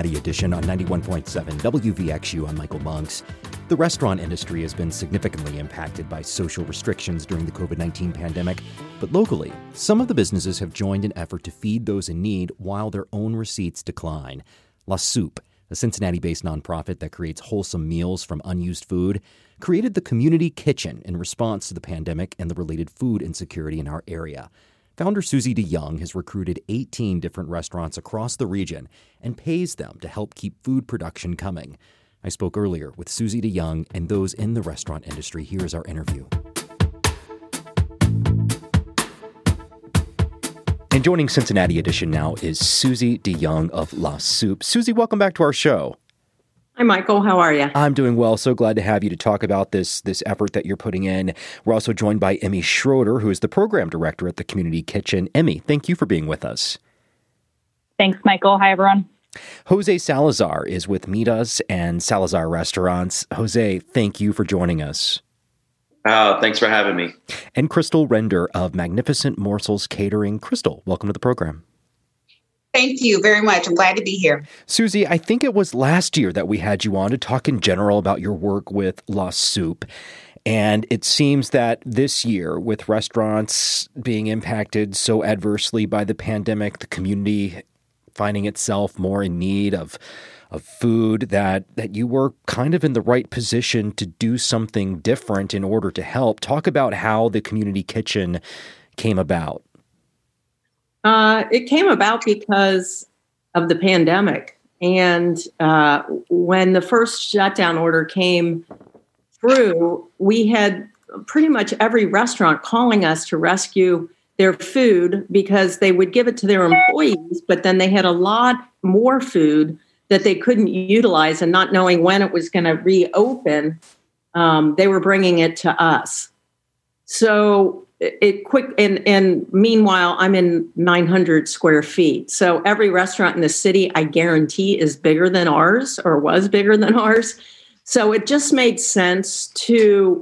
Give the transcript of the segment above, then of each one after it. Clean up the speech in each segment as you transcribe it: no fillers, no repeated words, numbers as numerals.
Cincinnati edition on 91.7 WVXU. I'm Michael Monks. The restaurant industry has been significantly impacted by social restrictions during the COVID-19 pandemic, but locally, some of the businesses have joined an effort to feed those in need while their own receipts decline. La Soupe, a Cincinnati-based nonprofit that creates wholesome meals from unused food, created the Community Kitchen in response to the pandemic and the related food insecurity in our area. Founder Susie DeYoung has recruited 18 different restaurants across the region and pays them to help keep food production coming. I spoke earlier with Susie DeYoung and those in the restaurant industry. Here's our interview. And joining Cincinnati edition now is Susie DeYoung of La Soupe. Susie, welcome back to our show. Hi, Michael. How are you? I'm doing well. So glad to have you to talk about this effort that you're putting in. We're also joined by Emmy Schroeder, who is the program director at the Community Kitchen. Emmy, thank you for being with us. Thanks, Michael. Hi, everyone. Jose Salazar is with Mitas and Salazar Restaurants. Jose, thank you for joining us. Thanks for having me. And Crystal Render of Magnificent Morsels Catering. Crystal, welcome to the program. Thank you very much. I'm glad to be here. Susie, I think it was last year that we had you on to talk in general about your work with La Soupe. And it seems that this year, with restaurants being impacted so adversely by the pandemic, the community finding itself more in need of food, that you were kind of in the right position to do something different in order to help. Talk about how the Community Kitchen came about. It came about because of the pandemic. And when the first shutdown order came through, we had pretty much every restaurant calling us to rescue their food because they would give it to their employees, but then they had a lot more food that they couldn't utilize, and not knowing when it was going to reopen, they were bringing it to us. So and meanwhile, I'm in 900 square feet. So every restaurant in the city, I guarantee, is bigger than ours or was bigger than ours. So it just made sense to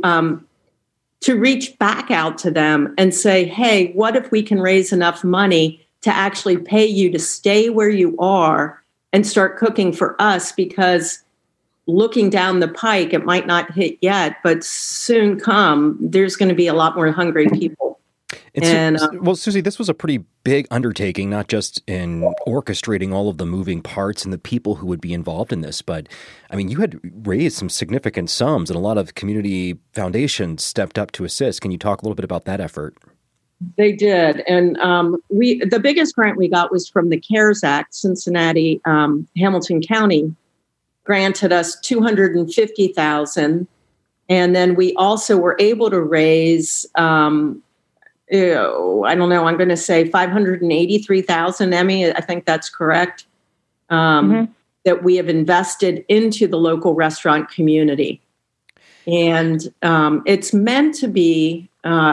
reach back out to them and say, hey, what if we can raise enough money to actually pay you to stay where you are and start cooking for us? Because looking down the pike, it might not hit yet, but soon come, there's going to be a lot more hungry people. Well, Susie, this was a pretty big undertaking, not just in orchestrating all of the moving parts and the people who would be involved in this, but I mean, you had raised some significant sums and a lot of community foundations stepped up to assist. Can you talk a little bit about that effort? They did. And the biggest grant we got was from the CARES Act. Cincinnati, Hamilton County granted us $250,000. And then we also were able to raise, I don't know, I'm going to say $583,000, Emmy. I think that's correct. That we have invested into the local restaurant community. And it's meant to be,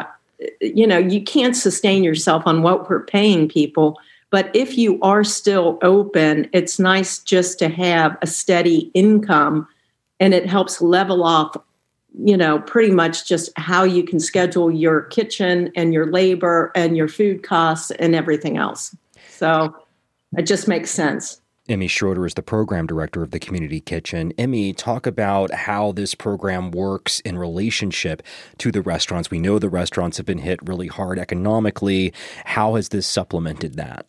you can't sustain yourself on what we're paying people. But if you are still open, it's nice just to have a steady income, and it helps level off, pretty much just how you can schedule your kitchen and your labor and your food costs and everything else. So it just makes sense. Emmy Schroeder is the program director of the Community Kitchen. Emmy, talk about how this program works in relationship to the restaurants. We know the restaurants have been hit really hard economically. How has this supplemented that?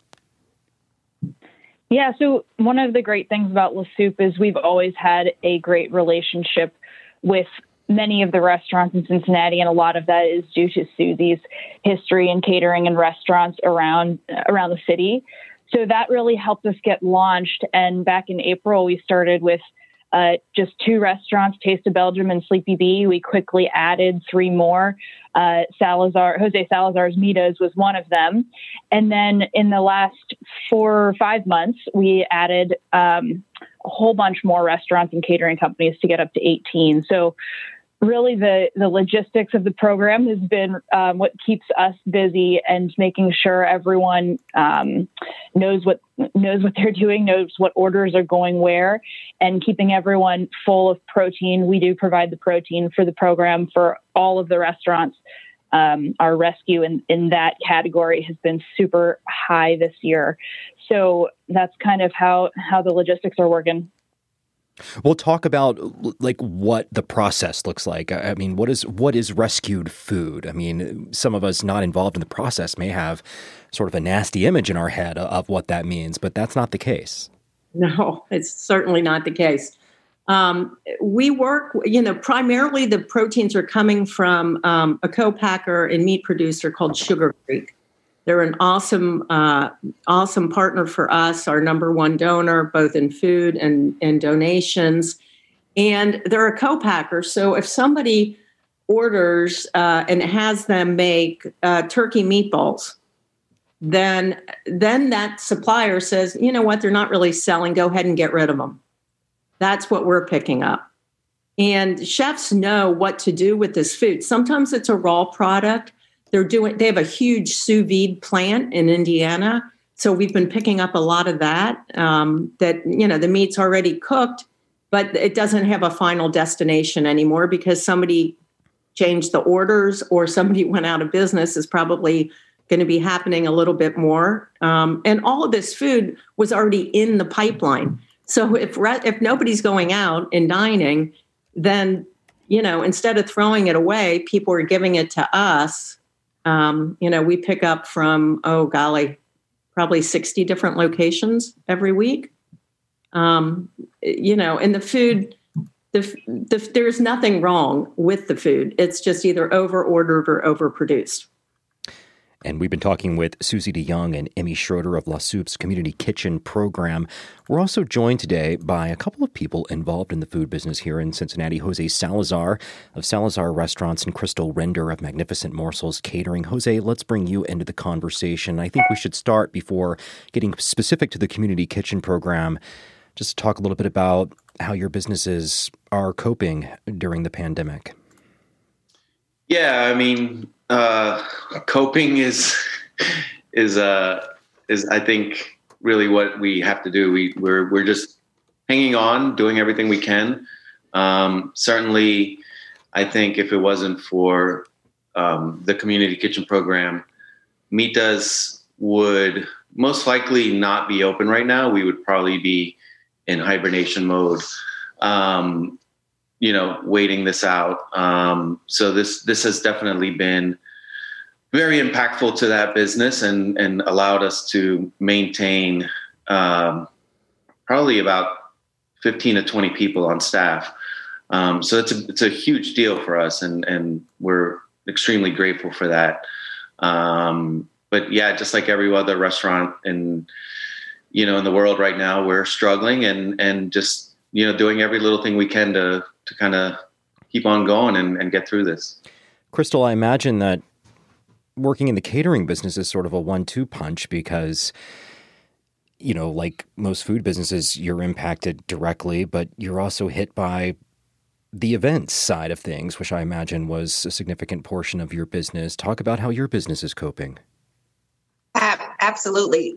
Yeah, so one of the great things about La Soupe is we've always had a great relationship with many of the restaurants in Cincinnati, and a lot of that is due to Susie's history in catering and restaurants around the city. So that really helped us get launched. And back in April, we started with just 2 restaurants, Taste of Belgium and Sleepy Bee. We quickly added 3 more. Jose Salazar's Mitas was one of them. And then in the last 4 or 5 months, we added a whole bunch more restaurants and catering companies to get up to 18. So really the logistics of the program has been what keeps us busy, and making sure everyone knows what they're doing, knows what orders are going where, and keeping everyone full of protein. We do provide the protein for the program for all of the restaurants. Our rescue in that category has been super high this year. So that's kind of how the logistics are working. We'll talk about like what the process looks like. I mean, what is rescued food? I mean, some of us not involved in the process may have sort of a nasty image in our head of what that means, but that's not the case. No, it's certainly not the case. We work, primarily the proteins are coming from a co-packer and meat producer called Sugar Creek. They're an awesome partner for us, our number one donor, both in food and donations. And they're a co-packer. So if somebody orders and has them make turkey meatballs, then that supplier says, you know what, they're not really selling. Go ahead and get rid of them. That's what we're picking up. And chefs know what to do with this food. Sometimes it's a raw product. They have a huge sous vide plant in Indiana. So we've been picking up a lot of that, the meat's already cooked, but it doesn't have a final destination anymore because somebody changed the orders or somebody went out of business is probably going to be happening a little bit more. And all of this food was already in the pipeline. So if nobody's going out and dining, then, instead of throwing it away, people are giving it to us. We pick up from, probably 60 different locations every week. And the food, there's nothing wrong with the food. It's just either over-ordered or overproduced. And we've been talking with Susie DeYoung and Emmy Schroeder of La Soup's Community Kitchen program. We're also joined today by a couple of people involved in the food business here in Cincinnati. Jose Salazar of Salazar Restaurants and Crystal Render of Magnificent Morsels Catering. Jose, let's bring you into the conversation. I think we should start before getting specific to the Community Kitchen program. Just talk a little bit about how your businesses are coping during the pandemic. Yeah, I mean, coping is I think really what we have to do. We're just hanging on, doing everything we can. Certainly, I think if it wasn't for the Community Kitchen program, Mitas would most likely not be open right now. We would probably be in hibernation mode. Waiting this out. So this has definitely been very impactful to that business and allowed us to maintain probably about 15 to 20 people on staff. So it's a huge deal for us, and we're extremely grateful for that. But yeah, just like every other restaurant in the world right now, we're struggling and just doing every little thing we can to kind of keep on going and get through this. Crystal, I imagine that working in the catering business is sort of a 1-2 punch because, like most food businesses, you're impacted directly, but you're also hit by the events side of things, which I imagine was a significant portion of your business. Talk about how your business is coping. Absolutely.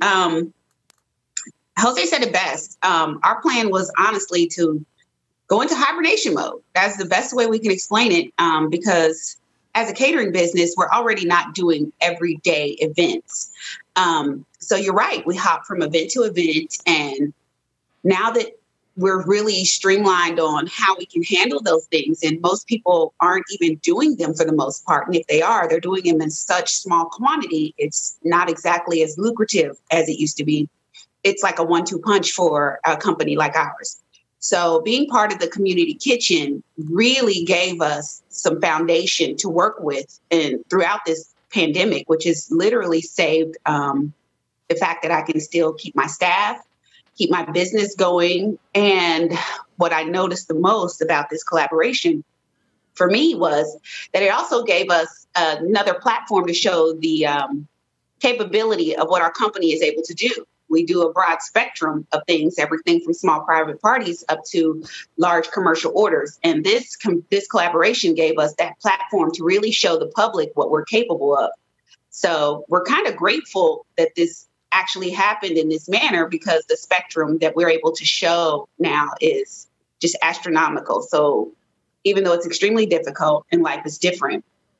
Jose said it best. Our plan was honestly to go into hibernation mode. That's the best way we can explain it, because as a catering business, we're already not doing everyday events. So you're right. We hop from event to event. And now that we're really streamlined on how we can handle those things, and most people aren't even doing them for the most part. And if they are, they're doing them in such small quantity, it's not exactly as lucrative as it used to be. It's like a 1-2 punch for a company like ours. So being part of the Community Kitchen really gave us some foundation to work with and throughout this pandemic, which has literally saved the fact that I can still keep my staff, keep my business going. And what I noticed the most about this collaboration for me was that it also gave us another platform to show the capability of what our company is able to do. We do a broad spectrum of things, everything from small private parties up to large commercial orders. And this collaboration gave us that platform to really show the public what we're capable of. So we're kind of grateful that this actually happened in this manner, because the spectrum that we're able to show now is just astronomical. So even though it's extremely difficult and life is different,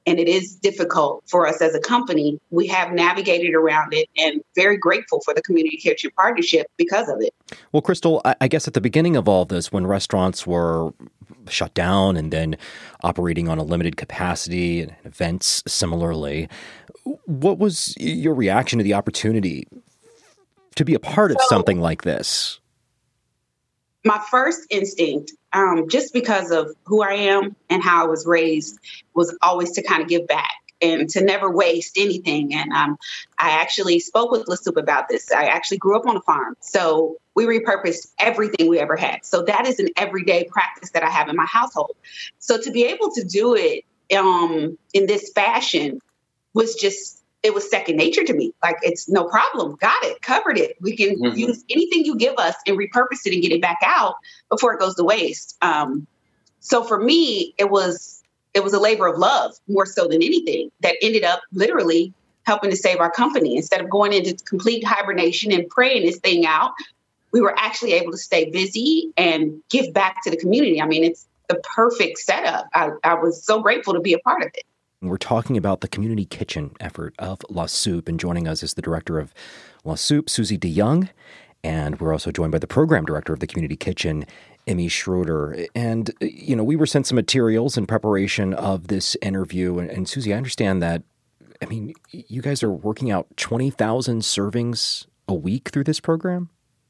and it is difficult for us as a company. We have navigated around it and very grateful for the Community Kitchen Partnership because of it. Well, Crystal, I guess at the beginning of all this, when restaurants were shut down and then operating on a limited capacity and events similarly, what was your reaction to the opportunity to be a part of something like this? My first instinct, just because of who I am and how I was raised, was always to kind of give back and to never waste anything. And I actually spoke with LeSoup about this. I actually grew up on a farm. So we repurposed everything we ever had. So that is an everyday practice that I have in my household. So to be able to do it in this fashion was just, it was second nature to me. Like, it's no problem. Got it. Covered it. We can use anything you give us and repurpose it and get it back out before it goes to waste. So for me, it was a labor of love more so than anything that ended up literally helping to save our company. Instead of going into complete hibernation and praying this thing out, we were actually able to stay busy and give back to the community. I mean, it's the perfect setup. I was so grateful to be a part of it. We're talking about the community kitchen effort of LeSoup, and joining us is the director of LeSoup, Susie DeYoung, and we're also joined by the program director of the community kitchen, Emmy Schroeder. And, you know, we were sent some materials in preparation of this interview, and Susie, I understand that, I mean, you guys are working out 20,000 servings a week through this program?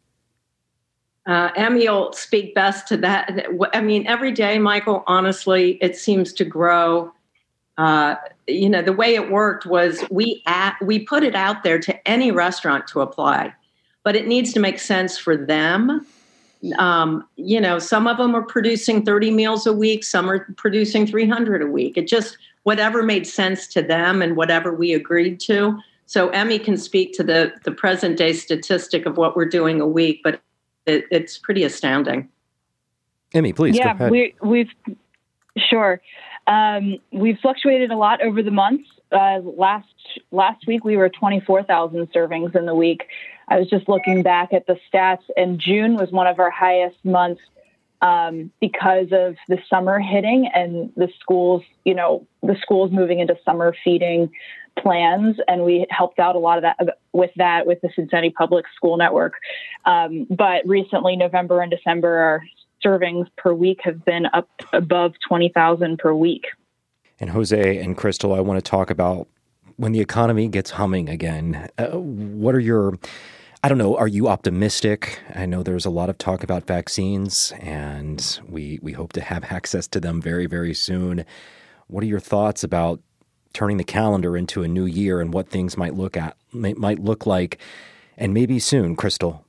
Emmy will speak best to that. I mean, every day, Michael, honestly, it seems to grow. The way it worked was we put it out there to any restaurant to apply, but it needs to make sense for them. Some of them are producing 30 meals a week. Some are producing 300 a week. It just, whatever made sense to them and whatever we agreed to. So Emmy can speak to the present day statistic of what we're doing a week, but it's pretty astounding. Emmy, please. Yeah, go ahead. we've sure. We've fluctuated a lot over the months. Last week, we were 24,000 servings in the week. I was just looking back at the stats, and June was one of our highest months because of the summer hitting and the schools moving into summer feeding plans. And we helped out a lot of that with the Cincinnati Public School Network. But recently, November and December, our servings per week have been up above 20,000 per week. And Jose and Crystal, I want to talk about when the economy gets humming again. What are your, I don't know, are you optimistic? I know there's a lot of talk about vaccines, and we hope to have access to them very, very soon. What are your thoughts about turning the calendar into a new year and what things might look like, and maybe soon, Crystal?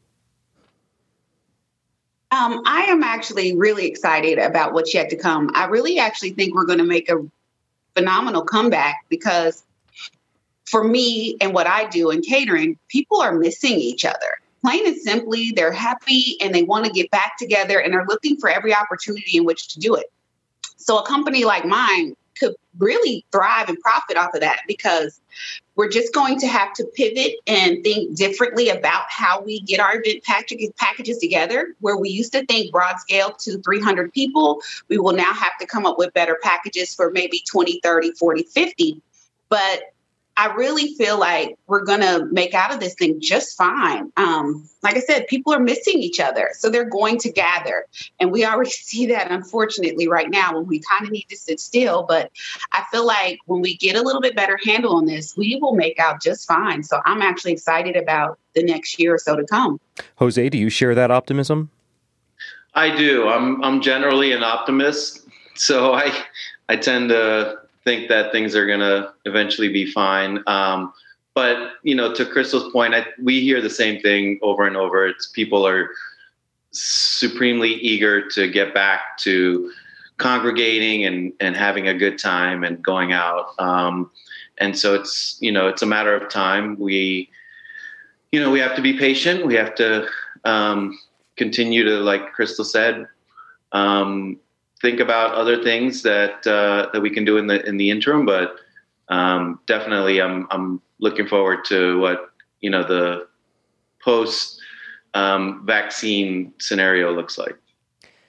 I am actually really excited about what's yet to come. I really actually think we're going to make a phenomenal comeback because for me and what I do in catering, people are missing each other. Plain and simply, they're happy and they want to get back together and are looking for every opportunity in which to do it. So a company like mine could really thrive and profit off of that because we're just going to have to pivot and think differently about how we get our event packages together. Where we used to think broad scale to 300 people, we will now have to come up with better packages for maybe 20, 30, 40, 50. But I really feel like we're going to make out of this thing just fine. Like I said, people are missing each other, so they're going to gather. And we already see that, unfortunately, right now when we kind of need to sit still. But I feel like when we get a little bit better handle on this, we will make out just fine. So I'm actually excited about the next year or so to come. Jose, do you share that optimism? I do. I'm generally an optimist. So I tend to think that things are going to eventually be fine. But, to Crystal's point, we hear the same thing over and over. It's people are supremely eager to get back to congregating and having a good time and going out. And so it's a matter of time. We have to be patient. We have to continue to, like Crystal said, think about other things that we can do in the interim, but definitely I'm looking forward to what the post vaccine scenario looks like.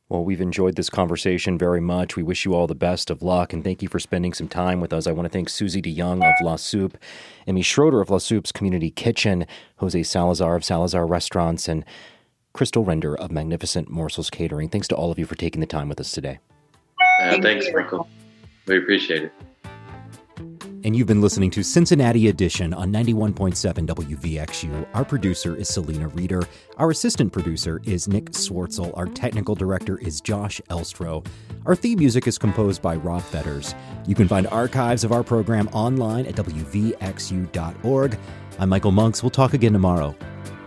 Well, we've enjoyed this conversation very much. We wish you all the best of luck, and thank you for spending some time with us. I want to thank Susie DeYoung of La Soupe, Emmy Schroeder of La Soupe's Community Kitchen, Jose Salazar of Salazar Restaurants, and Crystal Render of Magnificent Morsels Catering. Thanks to all of you for taking the time with us today. Thanks, Michael. We appreciate it. And you've been listening to Cincinnati Edition on 91.7 WVXU. Our producer is Selena Reeder. Our assistant producer is Nick Swartzel. Our technical director is Josh Elstro. Our theme music is composed by Rob Fetters. You can find archives of our program online at WVXU.org. I'm Michael Monks. We'll talk again tomorrow.